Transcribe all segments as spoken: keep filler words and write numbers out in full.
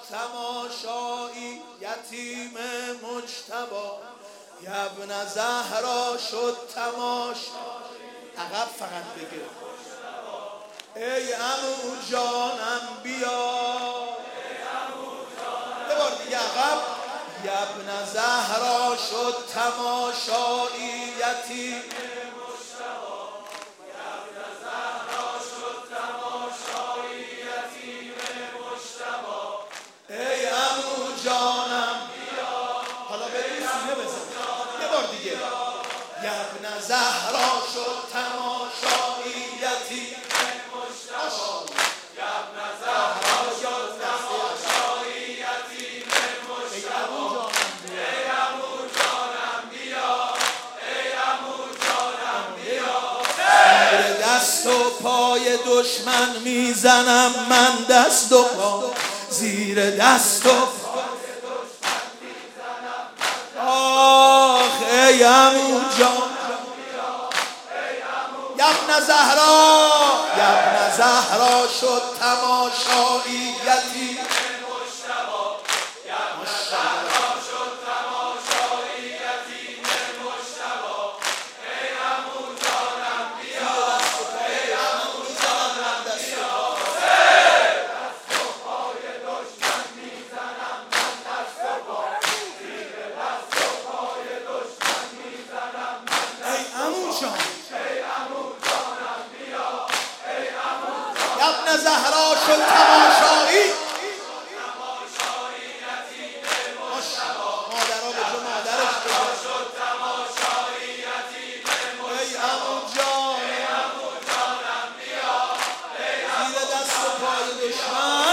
تماشایی یتیم مجتبی ابن زهرا شد تماشا. عقب فقط بگه ای عمو جانم بیا. یه بار دیگه عقب. ابن زهرا شد تماشایی یتیم ای عمو جانم بیا. حالا بریم سینه بزن. یه بار دیگه. ابن زهرا شد تماشایی یتیم مجتبی ابن زهرا شد تماشایی یتیم مجتبی ای عمو جانم بیا. ای عمو جانم بیا. زیر دست و پای دشمن میزنم من دست و پا زیر دست و پای دشمن میزنم. آخ ای عمو جان ابن زهرا ابن زهرا شد تماشایی یتیم مجتبی ابن زهرا شد تماشایی یتیم مجتبی ای عمو جانم بیا. ای عمو جانم بیا. دست و پای دشمن میزنم من دست و پا زیر دست و پای دشمن میزنم من. ای عمو جان ابن زهرا شد تماشایی مادرها به جو مادرش شد تماشایی یتیم. ای عمو جان زیر دست و پای دشمن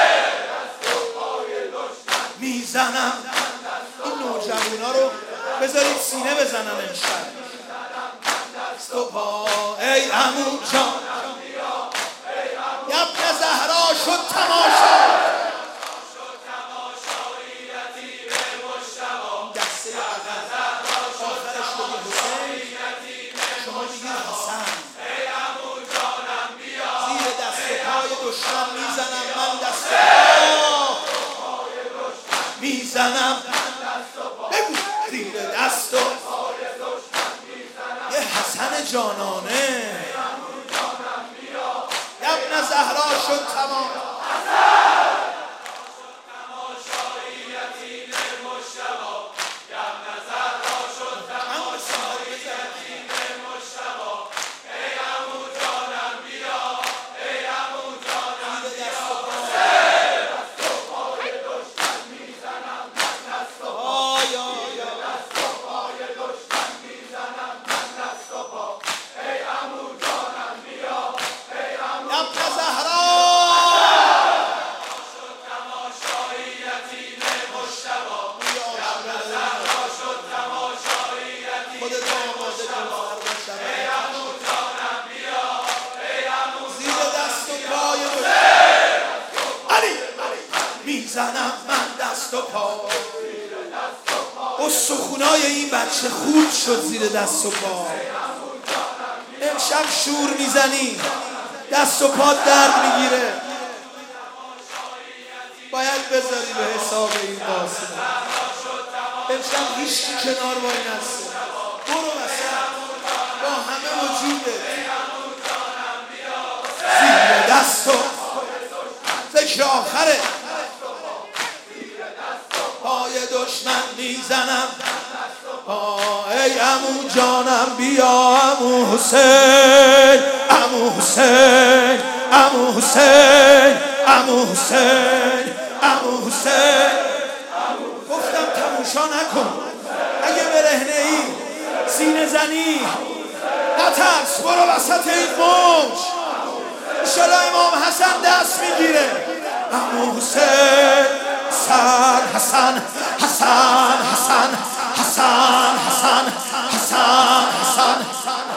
میزنم. این نوجوانا رو بذارید سینه بزنن امشب. دست و پا ای عمو جان ابن زهرا شد تماشا تماشایی یتیم مجتبی دسته عقب آخرش بگی حسین شما دیگه حسن. ای عمو جانم بیا. زیر دست و پای دشمن میزنم من دست و پای دشمن میزنم. بگو زیر دست و پای دشمن میزنم. یه حسن جانانه ابن زهرا شد تماشایی یتیم مجتبی ابن زهرا شد تماشایی یتیم مجتبی ای عمو جانم بیا. ای عمو جانم بیا. دست و پای دشمن میزنم من دست و پا دست و پای دشمن میزنم من دست و پا ای عمو جانم بیا. ابن زهرا شد تماشایی یتیم مجتبی ابن زهرا شد تماشایی یتیم مجتبی ای عمو جانم بیا. ای عمو زیر دست و پای علی میزنم من دست و پا. استخونای این بچه خورد شد زیر دست و پا. امشب شور میزنی دست و پات درد میگیره. باید بذاری به حساب این قاسم. امشب هیچکی کنار با این هست. برو وسط با همه وجوده زیر دست و ذکر آخره پای دشمن میزنم. ای عمو جانم بیا. عمو حسین عمو حسین عمو حسین عمو حسین عمو حسین. گفتم تماشا نکن. اگه برهنه ای سینه زنی نترس. برو وسط این موج. انشالله امام حسن دست میگیره. عمو حسین حسن حسن حسن حسن حسن حسن حسن حسن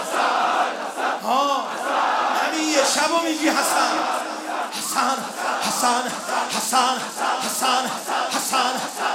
ها همین یه شبو میگی حسن حسن حسن حسن حسن حسن حسن